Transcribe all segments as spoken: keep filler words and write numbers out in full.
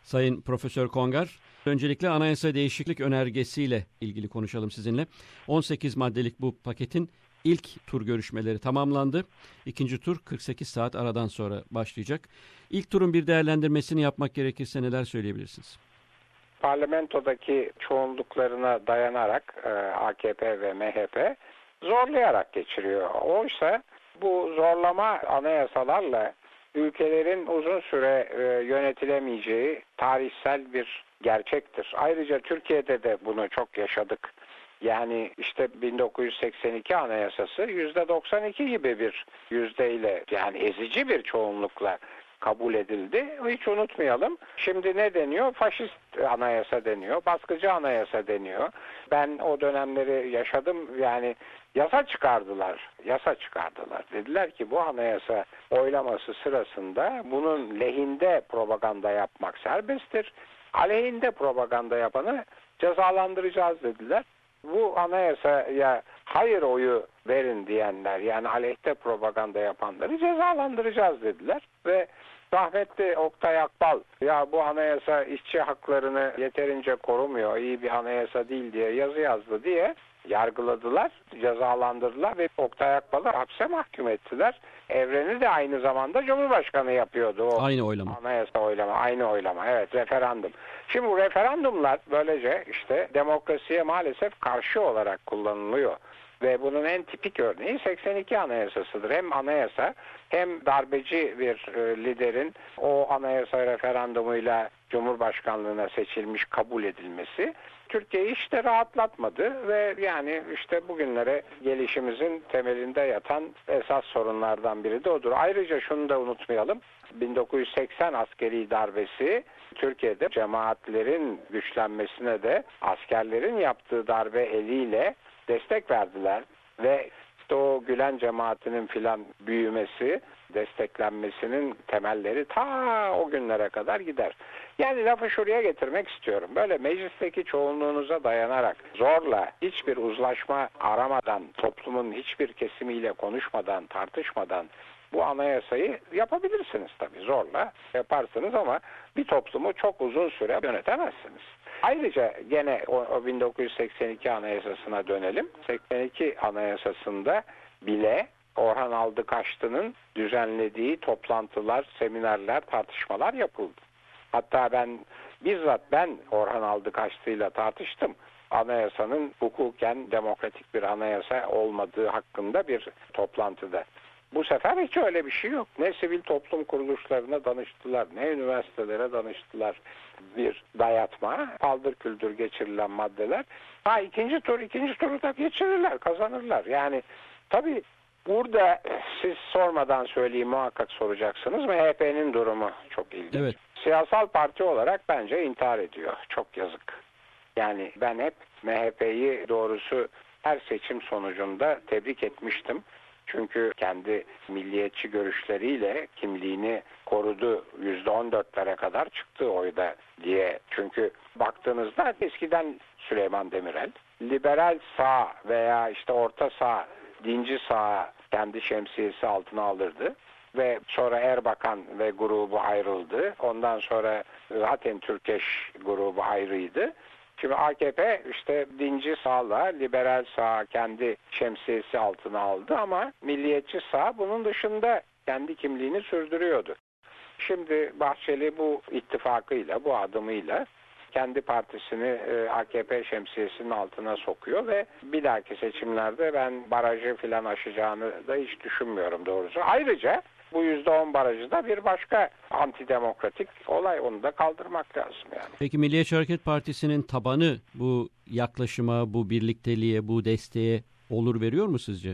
Sayın Profesör Kongar, öncelikle anayasa değişiklik önergesiyle ilgili konuşalım sizinle. on sekiz maddelik bu paketin ilk tur görüşmeleri tamamlandı. İkinci tur kırk sekiz saat aradan sonra başlayacak. İlk turun bir değerlendirmesini yapmak gerekirse neler söyleyebilirsiniz? Parlamentodaki çoğunluklarına dayanarak e, A K P ve M H P zorlayarak geçiriyor. Oysa bu zorlama anayasalarla ülkelerin uzun süre e, yönetilemeyeceği tarihsel bir gerçektir. Ayrıca Türkiye'de de bunu çok yaşadık. Yani işte bin dokuz yüz seksen iki Anayasası yüzde doksan iki gibi bir yüzdeyle, yani ezici bir çoğunlukla kabul edildi. Hiç unutmayalım. Şimdi ne deniyor? Faşist anayasa deniyor. Baskıcı anayasa deniyor. Ben o dönemleri yaşadım. Yani yasa çıkardılar. Yasa çıkardılar. Dediler ki bu anayasa oylaması sırasında bunun lehinde propaganda yapmak serbesttir. Aleyhinde propaganda yapanı cezalandıracağız dediler. Bu anayasaya hayır oyu verin diyenler, yani aleyhte propaganda yapanları cezalandıracağız dediler ve rahmetli Oktay Akbal, ya bu anayasa işçi haklarını yeterince korumuyor, iyi bir anayasa değil diye yazı yazdı diye yargıladılar, cezalandırdılar ve Oktay Akbal'ı hapse mahkum ettiler. Evreni de aynı zamanda Cumhurbaşkanı yapıyordu o aynı oylama. Anayasa oylama, aynı oylama. Evet, referandum. Şimdi bu referandumlar böylece işte demokrasiye maalesef karşı olarak kullanılıyor. Ve bunun en tipik örneği seksen iki Anayasası'dır. Hem anayasa hem darbeci bir e, liderin o anayasa referandumuyla Cumhurbaşkanlığına seçilmiş kabul edilmesi Türkiye'yi işte rahatlatmadı ve yani işte bugünlere gelişimizin temelinde yatan esas sorunlardan biri de odur. Ayrıca şunu da unutmayalım. bin dokuz yüz seksen askeri darbesi Türkiye'de cemaatlerin güçlenmesine de askerlerin yaptığı darbe eliyle destek verdiler ve işte o Gülen cemaatinin filan büyümesi, desteklenmesinin temelleri ta o günlere kadar gider. Yani lafı şuraya getirmek istiyorum. Böyle meclisteki çoğunluğunuza dayanarak zorla hiçbir uzlaşma aramadan, toplumun hiçbir kesimiyle konuşmadan, tartışmadan bu anayasayı yapabilirsiniz tabii, zorla yaparsınız ama bir toplumu çok uzun süre yönetemezsiniz. Ayrıca gene o, o bin dokuz yüz seksen iki Anayasası'na dönelim. seksen iki Anayasası'nda bile Orhan Aldıkaşlı'nın düzenlediği toplantılar, seminerler, tartışmalar yapıldı. Hatta ben bizzat ben Orhan Aldıkaşlı'yla tartıştım. Anayasanın hukuken demokratik bir anayasa olmadığı hakkında bir toplantıda. Bu sefer hiç öyle bir şey yok. Ne sivil toplum kuruluşlarına danıştılar, ne üniversitelere danıştılar. Bir dayatma, paldır küldür geçirilen maddeler. Ha ikinci tur, ikinci turu da geçirirler, kazanırlar. Yani tabii burada siz sormadan söyleyeyim, muhakkak soracaksınız. M H P'nin durumu çok ilginç. Evet. Siyasal parti olarak bence intihar ediyor. Çok yazık. Yani ben hep M H P'yi doğrusu her seçim sonucunda tebrik etmiştim. Çünkü kendi milliyetçi görüşleriyle kimliğini korudu. yüzde on dörtlere kadar çıktı oyda diye. Çünkü baktığınızda eskiden Süleyman Demirel liberal sağ veya işte orta sağ, dinci sağ kendi şemsiyesi altına alırdı. Ve sonra Erbakan ve grubu ayrıldı. Ondan sonra zaten Türkeş grubu ayrıydı. Şimdi A K P işte dinci sağla liberal sağ kendi şemsiyesi altına aldı ama milliyetçi sağ bunun dışında kendi kimliğini sürdürüyordu. Şimdi Bahçeli bu ittifakıyla, bu adımıyla kendi partisini A K P şemsiyesinin altına sokuyor ve bir dahaki seçimlerde ben barajı filan aşacağını da hiç düşünmüyorum doğrusu. Ayrıca bu yüzde on barajı da bir başka antidemokratik olay, onu da kaldırmak lazım yani. Peki Milliyetçi Hareket Partisi'nin tabanı bu yaklaşıma, bu birlikteliğe, bu desteğe olur veriyor mu sizce?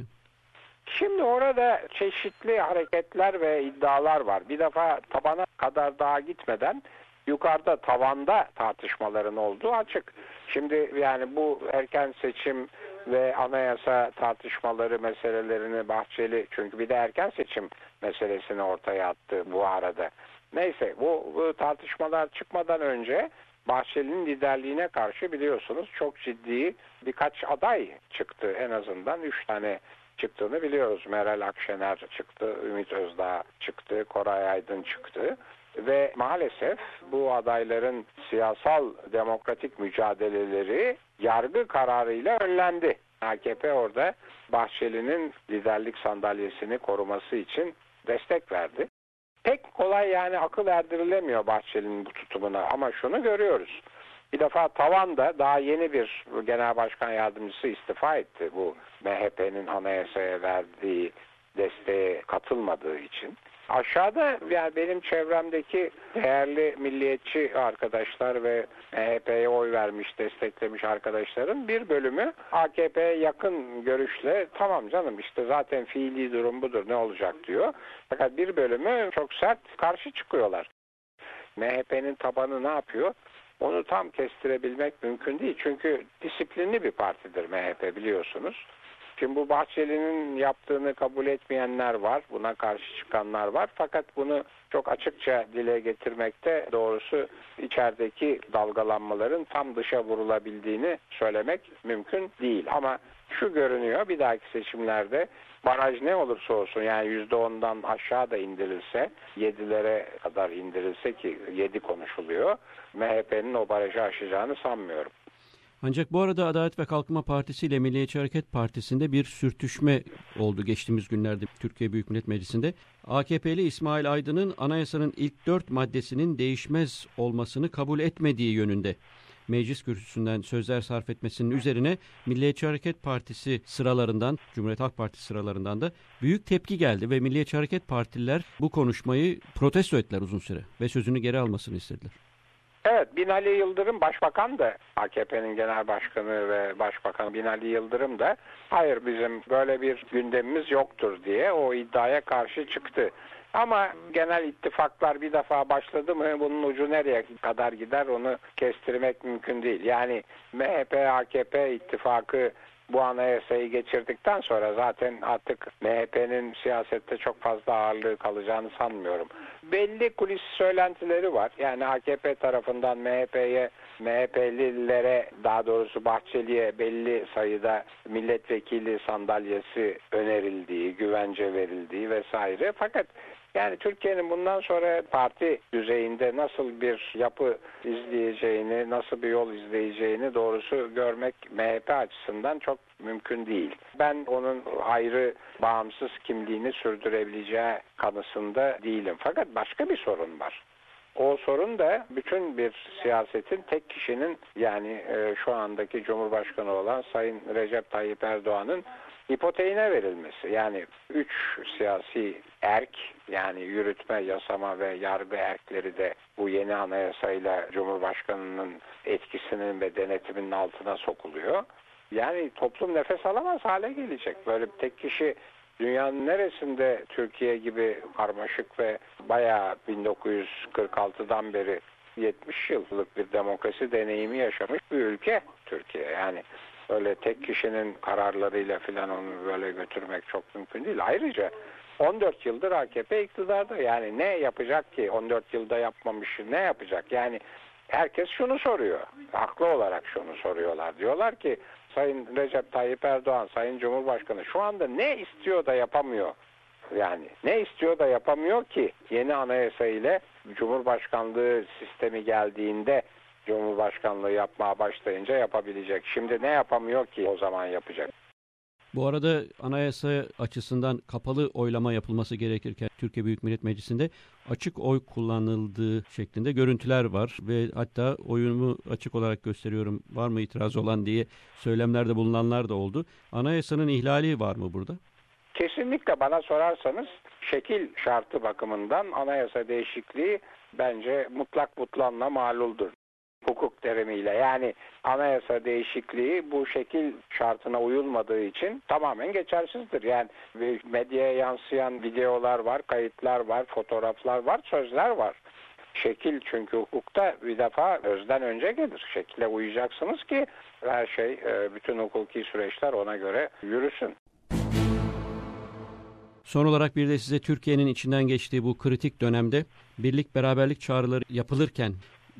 Şimdi orada çeşitli hareketler ve iddialar var. Bir defa tabana kadar daha gitmeden yukarıda tavanda tartışmaların olduğu açık. Şimdi yani bu erken seçim ve anayasa tartışmaları meselelerini Bahçeli, çünkü bir de erken seçim meselesini ortaya attı bu arada. Neyse bu, bu tartışmalar çıkmadan önce Bahçeli'nin liderliğine karşı biliyorsunuz çok ciddi birkaç aday çıktı. En azından üç tane çıktığını biliyoruz. Meral Akşener çıktı, Ümit Özdağ çıktı, Koray Aydın çıktı. Ve maalesef bu adayların siyasal demokratik mücadeleleri yargı kararıyla önlendi. A K P orada Bahçeli'nin liderlik sandalyesini koruması için destek verdi. Pek kolay yani akıl erdirilemiyor Bahçeli'nin bu tutumuna ama şunu görüyoruz. Bir defa tavanda daha yeni bir genel başkan yardımcısı istifa etti bu M H P'nin anayasaya verdiği desteğe katılmadığı için. Aşağıda yani benim çevremdeki değerli milliyetçi arkadaşlar ve M H P'ye oy vermiş, desteklemiş arkadaşların bir bölümü A K P'ye yakın görüşle tamam canım işte zaten fiili durum budur ne olacak diyor. Fakat bir bölümü çok sert karşı çıkıyorlar. M H P'nin tabanı ne yapıyor? Onu tam kestirebilmek mümkün değil. Çünkü disiplinli bir partidir M H P biliyorsunuz. Şimdi bu Bahçeli'nin yaptığını kabul etmeyenler var, buna karşı çıkanlar var. Fakat bunu çok açıkça dile getirmekte doğrusu içerideki dalgalanmaların tam dışa vurulabildiğini söylemek mümkün değil. Ama şu görünüyor bir dahaki seçimlerde baraj ne olursa olsun yani yüzde ondan aşağı da indirilse, yedilere kadar indirilse ki yedi konuşuluyor, M H P'nin o barajı aşacağını sanmıyorum. Ancak bu arada Adalet ve Kalkınma Partisi ile Milliyetçi Hareket Partisi'nde bir sürtüşme oldu geçtiğimiz günlerde Türkiye Büyük Millet Meclisi'nde. A K P'li İsmail Aydın'ın anayasanın ilk dört maddesinin değişmez olmasını kabul etmediği yönünde meclis kürsüsünden sözler sarf etmesinin üzerine Milliyetçi Hareket Partisi sıralarından, Cumhuriyet Halk Partisi sıralarından da büyük tepki geldi ve Milliyetçi Hareket Partililer bu konuşmayı protesto ettiler uzun süre ve sözünü geri almasını istediler. Evet, Binali Yıldırım Başbakan da A K P'nin Genel Başkanı ve Başbakan Binali Yıldırım da hayır bizim böyle bir gündemimiz yoktur diye o iddiaya karşı çıktı. Ama genel ittifaklar bir defa başladı mı bunun ucu nereye kadar gider onu kestirmek mümkün değil. Yani M H P A K P ittifakı bu anayasayı geçirdikten sonra zaten artık M H P'nin siyasette çok fazla ağırlığı kalacağını sanmıyorum. Belli kulis söylentileri var. Yani A K P tarafından M H P'ye, M H P'lilere daha doğrusu Bahçeli'ye belli sayıda milletvekili sandalyesi önerildiği, güvence verildiği vesaire. Fakat yani Türkiye'nin bundan sonra parti düzeyinde nasıl bir yapı izleyeceğini, nasıl bir yol izleyeceğini doğrusu görmek M H P açısından çok mümkün değil. Ben onun ayrı bağımsız kimliğini sürdürebileceği kanısında değilim. Fakat başka bir sorun var. O sorun da bütün bir siyasetin tek kişinin yani e, şu andaki Cumhurbaşkanı olan Sayın Recep Tayyip Erdoğan'ın hipoteğine verilmesi. Yani üç siyasi erk yani yürütme, yasama ve yargı erkleri de bu yeni anayasayla Cumhurbaşkanı'nın etkisinin ve denetiminin altına sokuluyor. Yani toplum nefes alamaz hale gelecek. Böyle bir tek kişi dünyanın neresinde Türkiye gibi karmaşık ve bayağı bin dokuz yüz kırk altıdan beri yetmiş yıllık bir demokrasi deneyimi yaşamış bir ülke Türkiye. Yani öyle tek kişinin kararlarıyla filan onu böyle götürmek çok mümkün değil. Ayrıca on dört yıldır A K P iktidarda yani ne yapacak ki on dört yılda yapmamış ne yapacak? Yani herkes şunu soruyor. Haklı olarak şunu soruyorlar. Diyorlar ki Sayın Recep Tayyip Erdoğan, Sayın Cumhurbaşkanı şu anda ne istiyor da yapamıyor? Yani ne istiyor da yapamıyor ki yeni anayasa ile Cumhurbaşkanlığı sistemi geldiğinde Cumhurbaşkanlığı yapmaya başlayınca yapabilecek. Şimdi ne yapamıyor ki o zaman yapacak? Bu arada anayasa açısından kapalı oylama yapılması gerekirken Türkiye Büyük Millet Meclisi'nde açık oy kullanıldığı şeklinde görüntüler var ve hatta oyunumu açık olarak gösteriyorum var mı itiraz olan diye söylemlerde bulunanlar da oldu. Anayasanın ihlali var mı burada? Kesinlikle bana sorarsanız şekil şartı bakımından anayasa değişikliği bence mutlak butlanla maluldur. Hukuk terimiyle yani anayasa değişikliği bu şekil şartına uyulmadığı için tamamen geçersizdir. Yani medyaya yansıyan videolar var, kayıtlar var, fotoğraflar var, sözler var. Şekil çünkü hukukta bir defa özden önce gelir. Şekile uyacaksınız ki her şey, bütün hukuki süreçler ona göre yürüsün. Son olarak bir de size Türkiye'nin içinden geçtiği bu kritik dönemde birlik beraberlik çağrıları yapılırken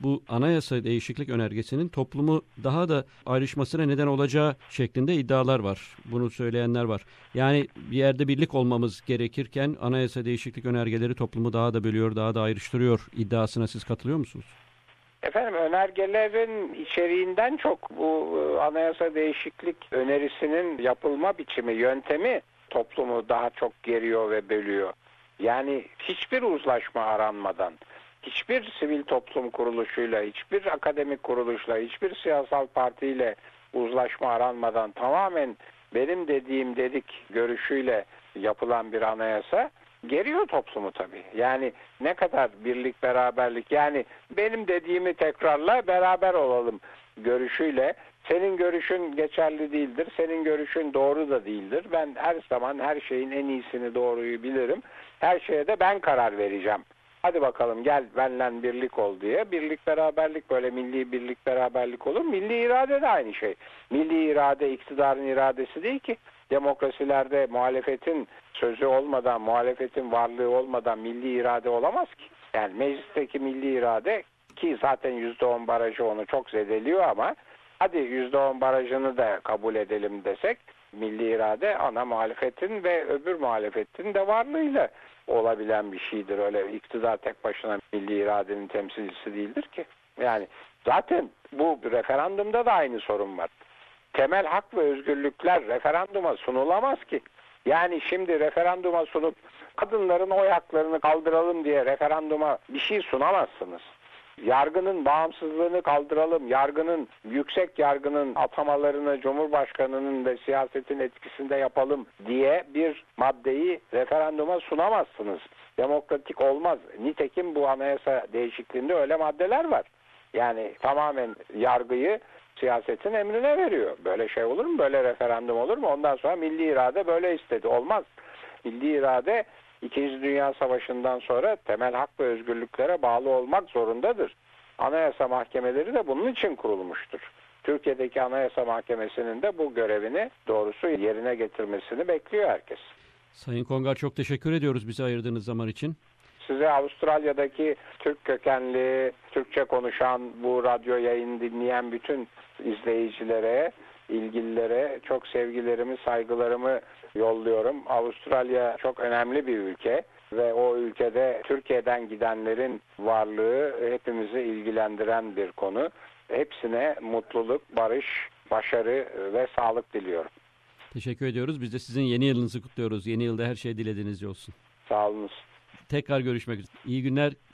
bu anayasa değişiklik önergesinin toplumu daha da ayrışmasına neden olacağı şeklinde iddialar var. Bunu söyleyenler var. Yani bir yerde birlik olmamız gerekirken anayasa değişiklik önergeleri toplumu daha da bölüyor, daha da ayrıştırıyor iddiasına siz katılıyor musunuz? Efendim, önergelerin içeriğinden çok bu anayasa değişiklik önerisinin yapılma biçimi, yöntemi toplumu daha çok geriyor ve bölüyor. Yani hiçbir uzlaşma aranmadan, hiçbir sivil toplum kuruluşuyla, hiçbir akademik kuruluşla, hiçbir siyasal partiyle uzlaşma aranmadan tamamen benim dediğim dedik görüşüyle yapılan bir anayasa geriyor toplumu tabii. Yani ne kadar birlik, beraberlik, yani benim dediğimi tekrarla, beraber olalım görüşüyle, senin görüşün geçerli değildir, senin görüşün doğru da değildir. Ben her zaman her şeyin en iyisini, doğruyu bilirim. Her şeye de ben karar vereceğim. Hadi bakalım gel benimle birlik ol diye. Birlik, beraberlik, böyle milli birlik, beraberlik olur. Milli irade de aynı şey. Milli irade iktidarın iradesi değil ki. Demokrasilerde muhalefetin sözü olmadan, muhalefetin varlığı olmadan milli irade olamaz ki. Yani meclisteki milli irade, ki zaten yüzde on barajı onu çok zedeliyor, ama hadi yüzde on barajını da kabul edelim desek, milli irade ana muhalefetin ve öbür muhalefetin de varlığıyla olabilen bir şeydir. Öyle iktidar tek başına milli iradenin temsilcisi değildir ki. Yani zaten bu referandumda da aynı sorun var. Temel hak ve özgürlükler referanduma sunulamaz ki. Yani şimdi referanduma sunup kadınların oy haklarını kaldıralım diye referanduma bir şey sunamazsınız. Yargının bağımsızlığını kaldıralım, yargının, yüksek yargının atamalarını Cumhurbaşkanı'nın ve siyasetin etkisinde yapalım diye bir maddeyi referanduma sunamazsınız. Demokratik olmaz. Nitekim bu anayasa değişikliğinde öyle maddeler var. Yani tamamen yargıyı siyasetin emrine veriyor. Böyle şey olur mu? Böyle referandum olur mu? Ondan sonra milli irade böyle istedi. Olmaz. Milli irade İkinci Dünya Savaşı'ndan sonra temel hak ve özgürlüklere bağlı olmak zorundadır. Anayasa mahkemeleri de bunun için kurulmuştur. Türkiye'deki Anayasa Mahkemesi'nin de bu görevini doğrusu yerine getirmesini bekliyor herkes. Sayın Kongar, çok teşekkür ediyoruz bize ayırdığınız zaman için. Size Avustralya'daki Türk kökenli, Türkçe konuşan, bu radyo yayını dinleyen bütün izleyicilere, ilgililere çok sevgilerimi, saygılarımı yolluyorum. Avustralya çok önemli bir ülke ve o ülkede Türkiye'den gidenlerin varlığı hepimizi ilgilendiren bir konu. Hepsine mutluluk, barış, başarı ve sağlık diliyorum. Teşekkür ediyoruz. Biz de sizin yeni yılınızı kutluyoruz. Yeni yılda her şey dilediğinizce olsun. Sağ olunuz. Tekrar görüşmek üzere. İyi günler.